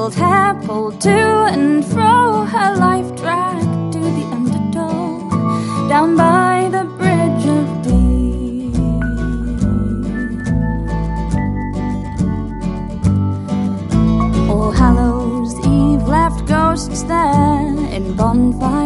Grizzled hair pulled to and fro, her life dragged to the undertow, down by the Bridge of Dee. All Hallows Eve left ghosts there in bonfire